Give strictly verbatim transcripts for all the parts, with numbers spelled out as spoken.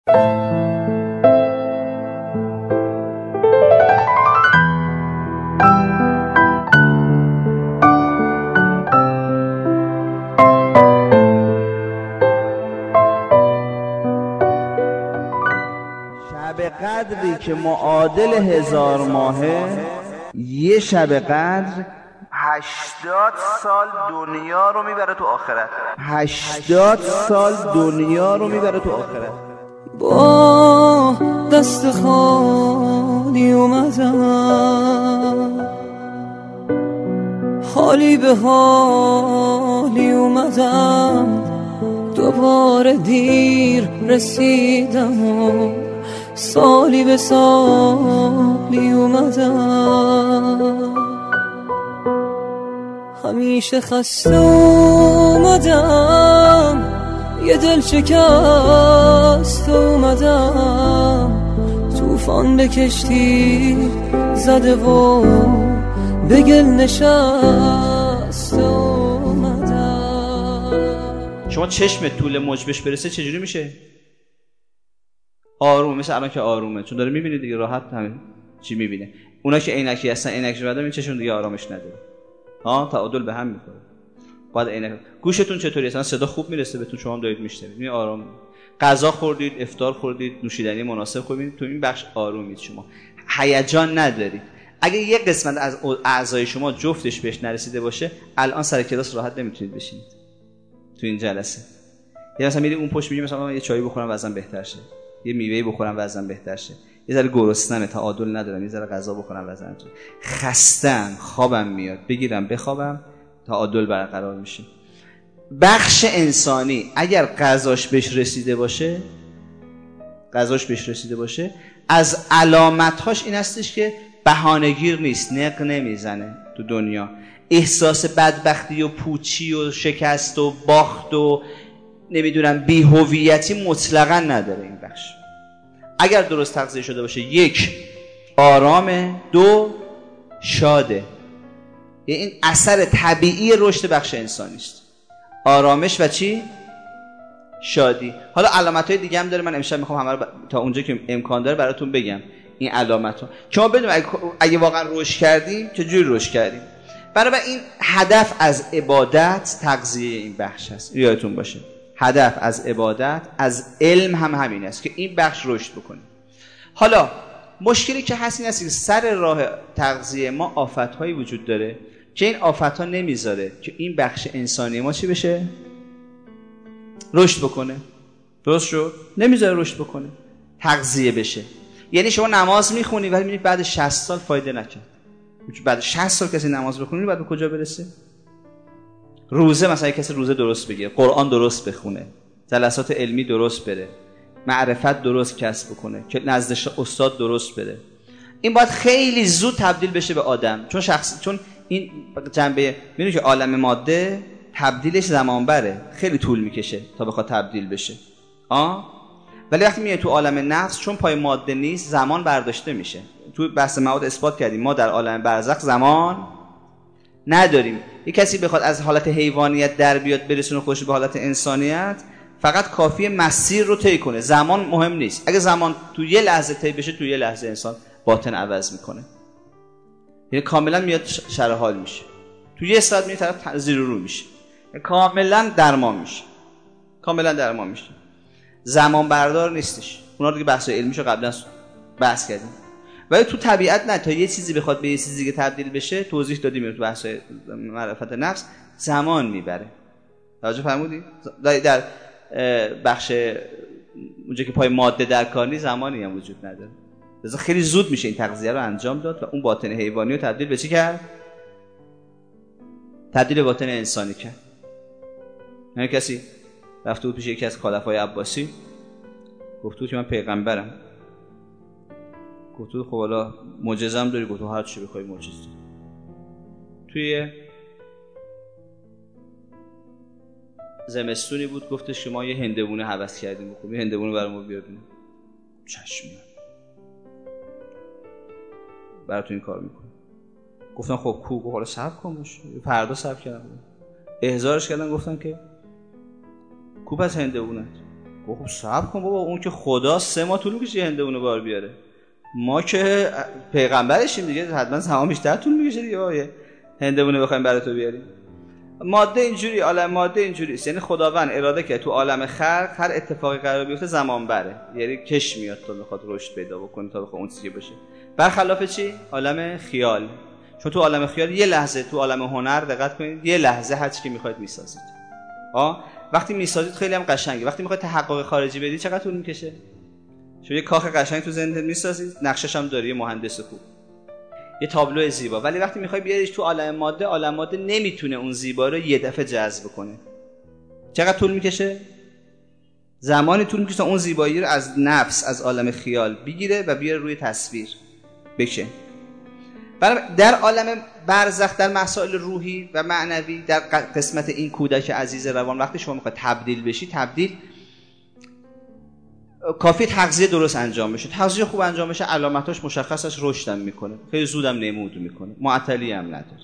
شب قدری که معادل هزار ماهه، یه شب قدر هشتاد سال دنیا رو میبره تو آخرت. هشتاد سال دنیا رو میبره تو آخرت. با دست خالی اومدم، حالی به حالی اومدم، دوباره دیر رسیدم و سالی به سالی اومدم. همیشه خسته اومدم، یه دل شکست اومدم، طوفان به کشتی زده و به گل نشست اومدم. شما چشم طول موج بهش برسه چجوری میشه؟ آروم، مثل الان که آرومه، چون داره میبینه دیگه، راحت همین چی میبینه. اونا که عینکی هستن، عینکش بعدا این چشم دیگه آرامش نداره. ها، تعادل به هم میخوره. بعد عینک. گوشتون چطوری؟ اصلا صدا خوب میرسه بهتون، شما هم دارید میشنوید. این آرام. غذا خوردید، افطار خوردید، نوشیدنی مناسب خوردید، تو این بخش آرومید، شما هیجان ندارید. اگه یک قسمت از اعضای شما جفتش بهش نرسیده باشه، الان سر کلاس راحت نمیتونید بشینید تو این جلسه. یا مثلا میری اون پشت میگی مثلا من یه چایی بخورم وزنم بهتر شه، یه میوه‌ای بخورم وزنم بهتر شه، یه ذره گرسنمه تعادل ندارم، یه ذره غذا بخورم وزنم، خستم، خوابم میاد، بگیرم بخوابم، تعادل برقرار میشه. بخش انسانی اگر غذاش بهش رسیده باشه، غذاش بهش رسیده باشه، از علامت‌هاش این هستش که بهانه‌گیر نیست، نق نمیزنه تو دنیا، احساس بدبختی و پوچی و شکست و باخت و نمیدونم بی‌هویتی مطلقاً نداره این بخش. اگر درست تغذیه شده باشه، یک آرامه، دو شاده. این اثر طبیعی رشد بخش انسانی است، آرامش و چی؟ شادی. حالا علامت‌های دیگه هم داره، من امشب میخوام همه رو ب... تا اونجا که امکان داره براتون بگم این علامت‌ها، شما بدونید اگه... اگه واقعا رشد کردیم چجوری رشد کردیم. برای این هدف از عبادت تغذیه این بخش هست، یادتون باشه هدف از عبادت، از علم هم همین است که این بخش رشد بکنه. حالا مشکلی که هست این است که سر راه تغذیه ما آفت‌هایی وجود داره که این آفت‌ها نمیذاره که این بخش انسانی ما چی بشه؟ رشد بکنه. درست شد؟ نمیذاره رشد بکنه، تغذیه بشه. یعنی شما نماز میخونی ولی میبینید بعد شصت سال فایده نکرد. بعد شصت سال کسی نماز بخونه بعد به کجا برسه؟ روزه مثلا کسی روزه درست بگیره، قرآن درست بخونه، جلسات علمی درست بره، معرفت درست کسب بکنه، که نزد استاد درست بره، این باید خیلی زود تبدیل بشه به آدم. چون شخص چون این جنبه میدونی که عالم ماده تبدیلش زمان بره، خیلی طول میکشه تا بخواد تبدیل بشه. آه ولی وقتی میای تو عالم نفس، چون پای ماده نیست، زمان برداشته میشه. تو بحث مواد اثبات کردیم ما در عالم برزخ زمان نداریم. یک کسی بخواد از حالت حیوانیت در بیاد برسونه خودش به حالت انسانیت، فقط کافیه مسیر رو طی کنه، زمان مهم نیست. اگه زمان تو یه لحظه طی بشه، تو یه لحظه انسان باطن عوض میکنه، یعنی کاملا میاد شرح حال میشه، تو یه ساعت میاد طرف زیر رو میشه، یعنی کاملا درمان میشه، کاملا درمان میشه. زمان بردار نیستش. اونا دیگه بحث علمیشو قبلا بحث کردیم. ولی تو طبیعت نه، تا یه چیزی بخواد به یه چیزی دیگه تبدیل بشه، توضیح دادیم تو بحث معرفت نفس، زمان میبره. توجه فرمودید؟ در بخش اونجا که پای ماده در کار نیست، زمانی هم وجود نداره. لذا خیلی زود میشه این تغذیه رو انجام داد و اون باطن حیوانی رو تبدیل به چی کرد؟ تبدیل به باطن انسانی کرد. یعنی کسی رفته بود پیش یکی از خلفای عباسی، گفت بود که من پیغمبرم. گفت بود خب حالا معجزه‌ام داری؟ گفت هر چی بخوای معجزه. توی زمستونی بود، گفتش که ما یه هندوونه هوس کردیم، خب یه هندوونه برامون بیار ببینیم. چشم براتون این کار میکنه. گفتن خب کو؟ حالا صبر کن باشه. فردا صبر کردم، احضارش کردن، گفتن که کو پس هندوونت؟ خب صبر کن بابا، اون که خدا سه ماه طول میکشه هنده اونو بار بیاره، ما که پیغمبرشیم دیگه حتما زمان بیشتر طول میکشه دیگه بابا هنده اونو بخوایم برای تو بیاریم. ماده اینجوری، عالم ماده اینجوری است. یعنی خداوند اراده که تو عالم خلق هر اتفاقی قرار بیفته زمان بره، یعنی کش میاد تا بخواد رشد پیدا بکنه تا بخواد اون چیزی باشه. برخلاف چی؟ عالم خیال. چون تو عالم خیال یه لحظه، تو عالم هنر دقت کنید یه لحظه هر چی که میخواید میسازید. ها وقتی میسازید خیلی هم قشنگه. وقتی میخواید تحقق خارجی بدید چقدر طول میکشه؟ شما یه کاخ قشنگ تو ذهنت میسازید، نقشش هم داری، مهندس خوب، یه تابلو زیبا. ولی وقتی میخوای بیاریش تو عالم ماده، عالم ماده نمیتونه اون زیبا رو یه دفعه جذب کنه. چقدر طول میکشه؟ زمانی طول میکشه اون زیبایی رو از نفس، از عالم خیال بگیره و بیاره روی تصویر بشه. در عالم برزخ، در مسائل روحی و معنوی، در قسمت این کودک عزیز روان، وقتی شما میخواید تبدیل بشی، تبدیل کافی تغذیه درست انجام بشه. تغذیه خوب انجام بشه علامتاش مشخصش رشدم میکنه، خیلی زودم نمود میکنه، معطلی هم نداره.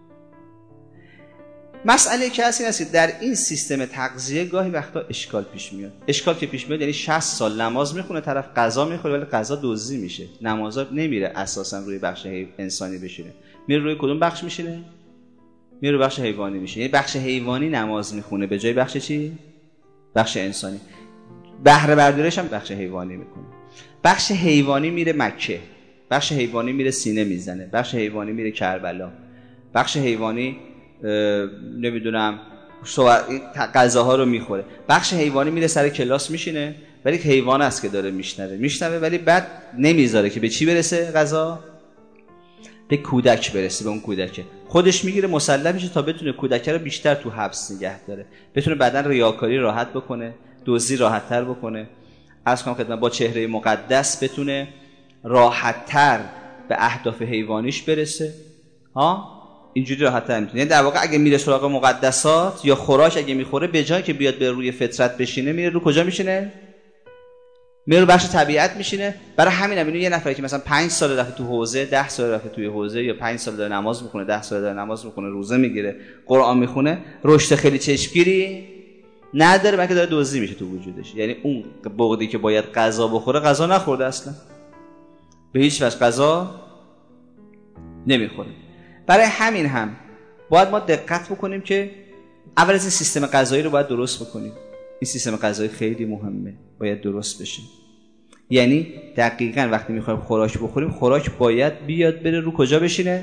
مسئله که هست این است که در این سیستم تغذیه گاهی وقتا اشکال پیش میاد. اشکال که پیش میاد یعنی شصت سال نماز میخونه طرف، غذا میخوره ولی غذا دزدی میشه، نمازات نمیره اساسا روی بخش انسانی بشینه، میره روی کدوم بخش میشینه؟ میره روی بخش حیوانی میشینه. یعنی بخش حیوانی نماز میخونه به جای بخش چی؟ بخش انسانی. بهره برداریش هم بخش حیوانی میکنه. بخش حیوانی میره مکه، بخش حیوانی میره سینه میزنه، بخش حیوانی میره کربلا، بخش حیوانی نمیدونم غذاها رو میخوره، بخش حیوانی میره سر کلاس میشینه ولی حیوان است که داره میشنوه میشنوه ولی بعد نمیذاره که به چی برسه غذا؟ به کودک برسه. به اون کودک خودش میگیره مسلح میشه تا بتونه کودک رو بیشتر تو حبس نگه داره، بتونه بعدن ریاکاری راحت بکنه، دزدی راحت تر بکنه، عرض کنم خدمت با چهره مقدس بتونه راحت تر به اهداف حیوانیش برسه. ها اینجوری راحت تر میتونه. یعنی در واقع اگه میره سراغ مقدسات یا خوراک اگه میخوره، به جای که بیاد به روی فطرت بشینه، میره رو کجا میشینه؟ میره رو بخش طبیعت میشینه. برای همین هم یه نفری که مثلا پنج سال رفته تو حوزه، ده سال رفته توی حوزه، یا پنج سال داره نماز میخونه، ده سال داره نماز میخونه، روزه میگیره، قرآن میخونه، رشد خیلی چشمگیری نداره، بلکه داره دزدی میشه تو وجودش. یعنی اون بغضی که باید غذا بخوره غذا نخورده، اصلا به هیچ وجه غذا نمیخوره. برای همین هم باید ما دقت بکنیم که اول از این سیستم غذایی رو باید درست بکنیم. این سیستم غذایی خیلی مهمه، باید درست بشه. یعنی دقیقاً وقتی میخوایم خوراک بخوریم، خوراک باید بیاد بره رو کجا بشینه؟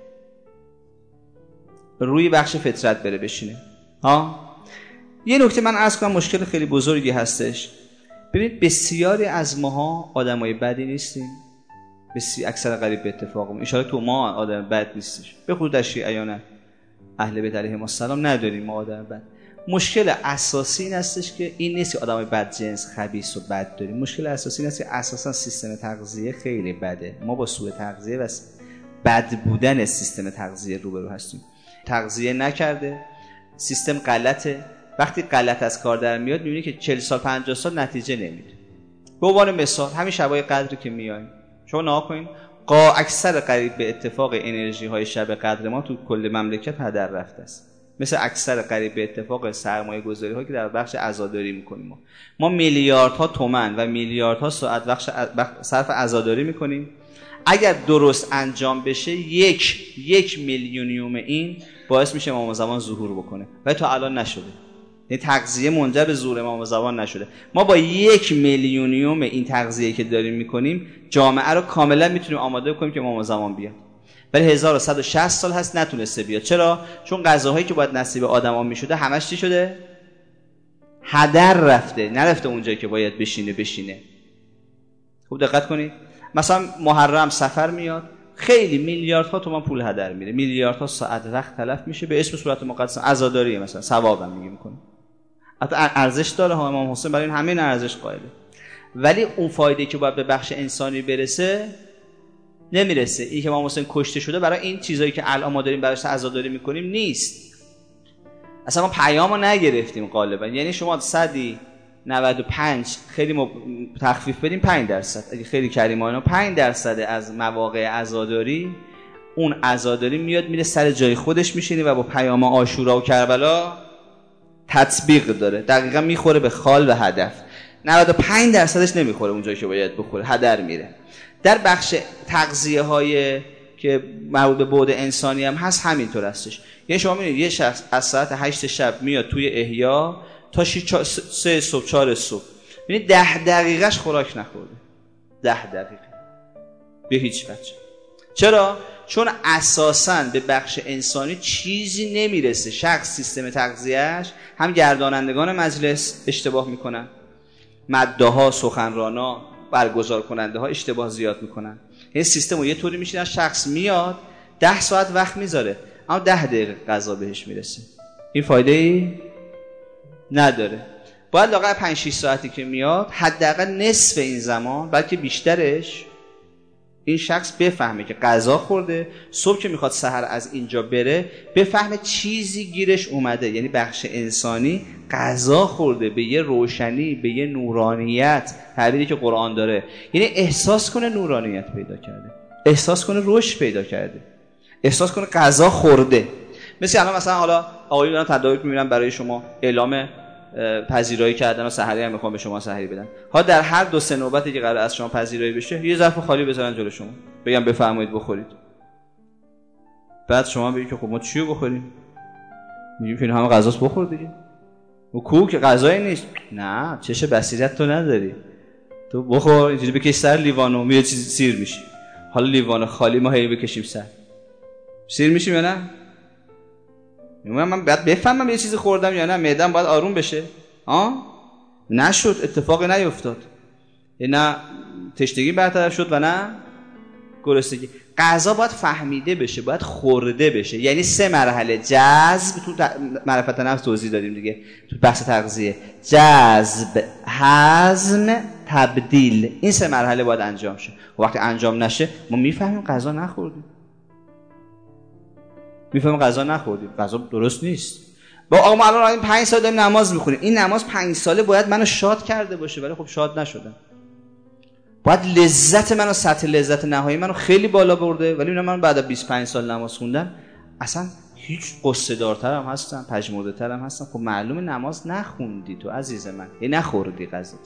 روی بخش فطرت بره بشینه. ها یه نکته من عرض کنم، مشکل خیلی بزرگی هستش. ببینید بسیاری از ماها آدمای بدی نیستیم، بسیار اکثر قریب به اتفاقمون ان شاءالله تو ما آدم بد نیستش، به خصوص در شیعیان اهل بیت علیهم السلام نداریم ما آدم بد. مشکل اساسی این هستش که این نیست که آدمای بد جنس خبیث و بد داریم. مشکل اساسی این است که اساسا سیستم تغذیه خیلی بده. ما با سوء تغذیه و بد بودن سیستم تغذیه روبرو هستیم. تغذیه نکرده، سیستم غلطه. وقتی غلط از کار در میاد میبینی که چهل سال پنجاه سال نتیجه نمیده. به عنوان مثال همین شبای قدر که میایم، شما نگاه کنین قا اکثر قریب به اتفاق انرژی های شب قدر ما تو کل مملکت هدر رفته است. مثل اکثر قریب به اتفاق سرمایه گذاری هایی که در بخش عزاداری میکنیم. ما ما میلیاردها تومان و میلیاردها ساعت بخش صرف عزاداری میکنیم. اگر درست انجام بشه یک یک میلیونیوم این باعث میشه امام زمان ظهور بکنه و تا الان نشده. یعنی تغذیه منجر به ظهور امام زمان نشده. ما با یک میلیونیوم این تغذیه که داریم میکنیم جامعه رو کاملا میتونیم آماده کنیم که امام زمان بیاد. ولی هزار و صد و شصت سال هست نتونسته بیاد. چرا؟ چون غذاهایی که باید نصیب آدما میشده همش چی شده؟ هدر رفته، نرفته اونجایی که باید بشینه بشینه. خوب دقت کنید. مثلا محرم سفر میاد، خیلی میلیاردها تومان پول هدر میره، میلیاردها ساعت وقت تلف میشه به اسم صورت مقدس عزاداری، مثلا ثوابم میگه میکنه. حتی ارزش داره ها، امام حسین برای این همین ارزش قائله. ولی اون فایده که باید به بخش انسانی برسه نمیرسه. این که امام حسین کشته شده برای این چیزایی که الان ما داریم براش عزاداری میکنیم نیست. اصلا ما پیامو نگرفتیم غالبا. یعنی شما صدی نود و پنج خیلی م... تخفیف بدیم پنج درصد، اگه خیلی کریمانه پنج درصد از مواقع عزاداری، اون عزاداری میاد میره سر جای خودش میشینه و با پیام عاشورا و کربلا تطبیق داره، دقیقا میخوره به خال و هدف. نود و پنج درصدش نمیخوره اونجایی که باید بخوره، هدر میره. در بخش تغذیه های که مربوط به بعد انسانی هم هست همینطور هستش. یعنی شما میبینید یه شخص از ساعت هشت شب میاد توی احیا تا سه صبح چهار صبح، یعنی ده دقیقهش خوراک نخورده، ده دقیقه به هیچ وجه. چرا؟ چون اساساً به بخش انسانی چیزی نمیرسه. شخص سیستم تغذیهش، هم گردانندگان مجلس اشتباه میکنن، مداها، سخنرانا، برگزار کننده ها اشتباه زیاد میکنن. این سیستم رو یه طوری میشینن شخص میاد ده ساعت وقت میذاره اما ده دقیقه غذا بهش میرسه. این فایده ای نداره. باید لااقل پنج شش ساعتی که میاد حداقل نصف این زمان بلکه بیشترش این شخص بفهمه که غذا خورده، صبح که میخواد سحر از اینجا بره بفهمه چیزی گیرش اومده، یعنی بخش انسانی غذا خورده، به یه روشنی، به یه نورانیت، تعبیری که قرآن داره، یعنی احساس کنه نورانیت پیدا کرده، احساس کنه رشد پیدا کرده، احساس کنه غذا خورده. مثل الان مثلا حالا آقایون دارن تدارک میبینن برای شما اعلام پذیرایی کردن و سحری هم میخوام به شما سحری بدن، ها در هر دو سه نوبتی که قرار از شما پذیرایی بشه یه ظرف خالی بذارن جلوی شما بگم بفرمایید بخورید. بعد شما بگید که خب ما چیو بخوریم؟ میگیم که همه غذاست بخور دیگه. و کو که غذایی نیست. نه، چش بصیرت تو نداری، تو بخور اینجوری بکش سر لیوانو یه چیز سیر میشی. حالا لیوان خالی ما هی بکشیم سر سیر میشیم یا نه؟ میگم من بعد بفهمم یه چیزی خوردم یا نه، معده‌ام باید آروم بشه. ها؟ نشد، اتفاقی نیفتاد. نه تشنگی برطرف شد و نه گرسنگی. غذا باید فهمیده بشه، باید خورده بشه. یعنی سه مرحله جذب، تو معرفت نفس توضیح دادیم دیگه تو بحث تغذیه، جذب، هضم، تبدیل. این سه مرحله باید انجام شه. وقتی انجام نشه ما میفهمیم غذا نخوردیم. میفهمیم غذا نخوردیم، غذا درست نیست. با آقا ما الان پنج سال داریم نماز میخونیم، این نماز پنج ساله باید منو شاد کرده باشه، ولی خب شاد نشدم. باید لذت منو، سطح لذت نهایی منو خیلی بالا برده، ولی من بعد از بیست و پنج سال نماز خوندم اصلا هیچ قصه دارترم هستم، پژمرده ترم هستم. خب معلومه نماز نخوندی تو عزیز من، یه نخوردی غذاتو،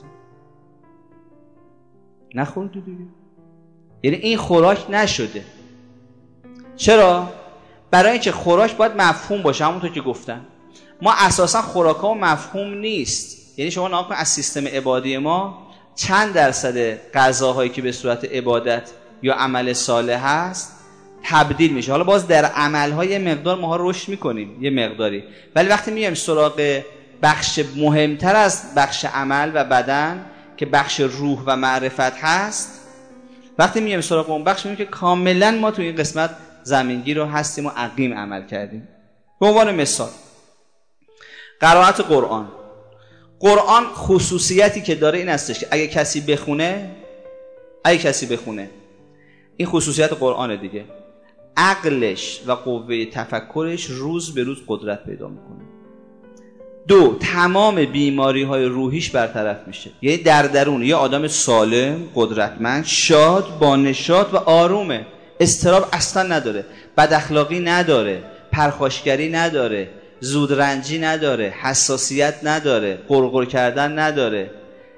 نخوردی دیگه، یعنی این خوراک نشده. چرا؟ برای اینکه خوراک باید مفهوم باشه. همونطور که گفتم ما اساسا خوراک‌ها مفهوم نیست. یعنی شما نگاه کن از سیستم عبادی ما چند درصد غذاهایی که به صورت عبادت یا عمل صالح هست تبدیل میشه. حالا باز در عمل‌های یه مقدار ماها رشد میکنیم یه مقداری، ولی وقتی میایم سراغ بخش مهمتر از بخش عمل و بدن که بخش روح و معرفت هست، وقتی میایم سراغ اون بخش میبینیم که کاملا ما تو این قسمت زمینگیر رو هستیم و عقیم عمل کردیم. به عنوان مثال قرائت قرآن. قرآن خصوصیتی که داره این هستش که اگه کسی بخونه اگه کسی بخونه این خصوصیت قرآن دیگه، عقلش و قوه تفکرش روز به روز قدرت پیدا میکنه. دو، تمام بیماری های روحیش برطرف میشه. یعنی در درون یه آدم سالم، قدرتمند، شاد، با نشاط و آرومه، اضطراب اصلا نداره، بد اخلاقی نداره، پرخاشگری نداره، زودرنجی نداره، حساسیت نداره، غرغر کردن نداره،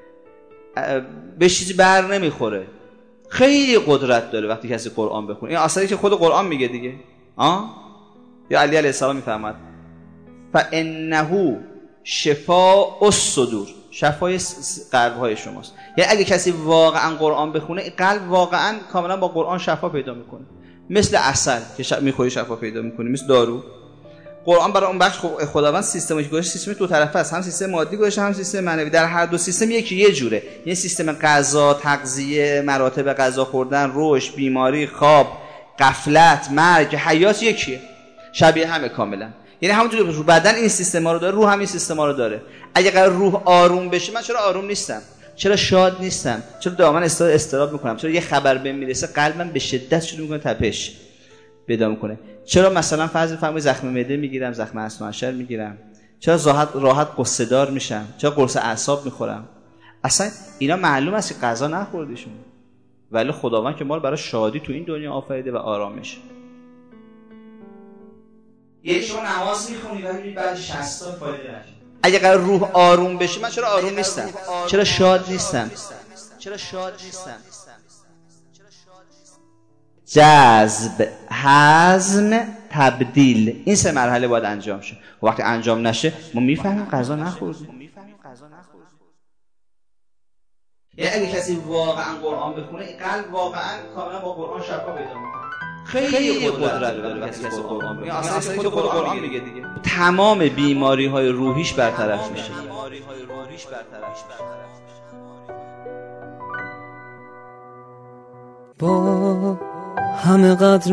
به چیزی بر نمیخوره. خیلی قدرت داره وقتی کسی قرآن بخونه. این اصلی که خود قرآن میگه دیگه. آه؟ یا علی علیه السلام میفرماد فانه شفاء الصدور، شفای قلب‌های شماست. یعنی اگه کسی واقعا قرآن بخونه قلب واقعا کاملا با قرآن شفا پیدا میکنه، مثل عسل که ش... میخوری شفا پیدا میکنه، مثل دارو. قرآن برای اون بخش خداوند سیستمش گذاشته، سیستم دو طرفه است، هم سیستم مادی گذاشته هم سیستم معنوی. در هر دو سیستم یکی یه جوره. یعنی سیستم غذا، تغذیه، مراتب غذا خوردن، رشد، بیماری، خواب، غفلت، مرگ، حیات یکیه، شبیه همه کاملا. یعنی همونجوری که رو بدن این سیستما رو داره، روح هم این سیستما رو داره. اگه قرار روح آروم بشه، من چرا آروم نیستم؟ چرا شاد نیستم؟ چرا دائما استراب میکنم؟ چرا یه خبر بهم میرسه قلبم به شدت شروع میکنه تپش پیدا میکنه؟ چرا مثلا فرض بفرمایید زخم معده میگیرم، زخم اسناشر میگیرم؟ چرا راحت راحت قصه دار میشم؟ چرا قرص اعصاب میخورم؟ اصلا اینا معلوم است که غذا نخوردیشون، ولی خداوند که ما رو برای شادی تو این دنیا آفریده و آرامش. یه شما نماز میخونی ولی بعد شصت تا فایده نشه. اگه قرار روح آروم بشه، من چرا آروم نیستم؟ چرا شاد نیستم؟ چرا شاد نیستم؟ جذب، هضم، تبدیل، این سه مرحله باید انجام شه. وقتی انجام نشه ما میفهمیم غذا نخوردیم. یعنی اگه کسی واقعا قرآن بخونه، قلب واقعا کاملا با قرآن شفا پیدا میکنه. خیلی قدرت داره کسی کسی قرآن بخونه. اصلا خود قرآن میگه دیگه. تمام بیماری های روحیش برطرف میشه. با همه قدر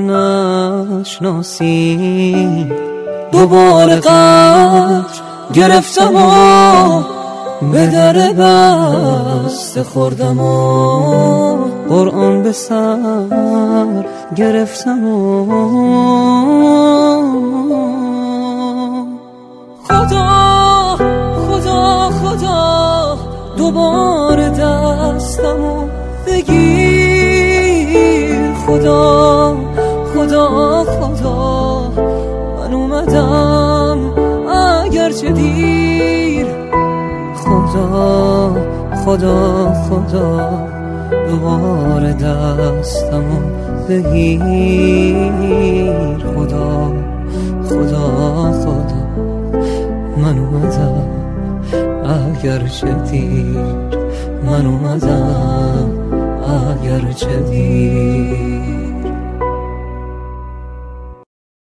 نشناسی، دوباره قدر گرفتم و به در بسته خوردم و قرآن به سر گرفتم و خدا خدا خدا دوباره دستمو بگیر، خدا خدا خدا من اومدم اگرچه دیر، خدا خدا خدا دوباره دستمو بگیر، خدا خدا خدا من اومدم اگرچه دیر، من اومدم اگرچه دیر.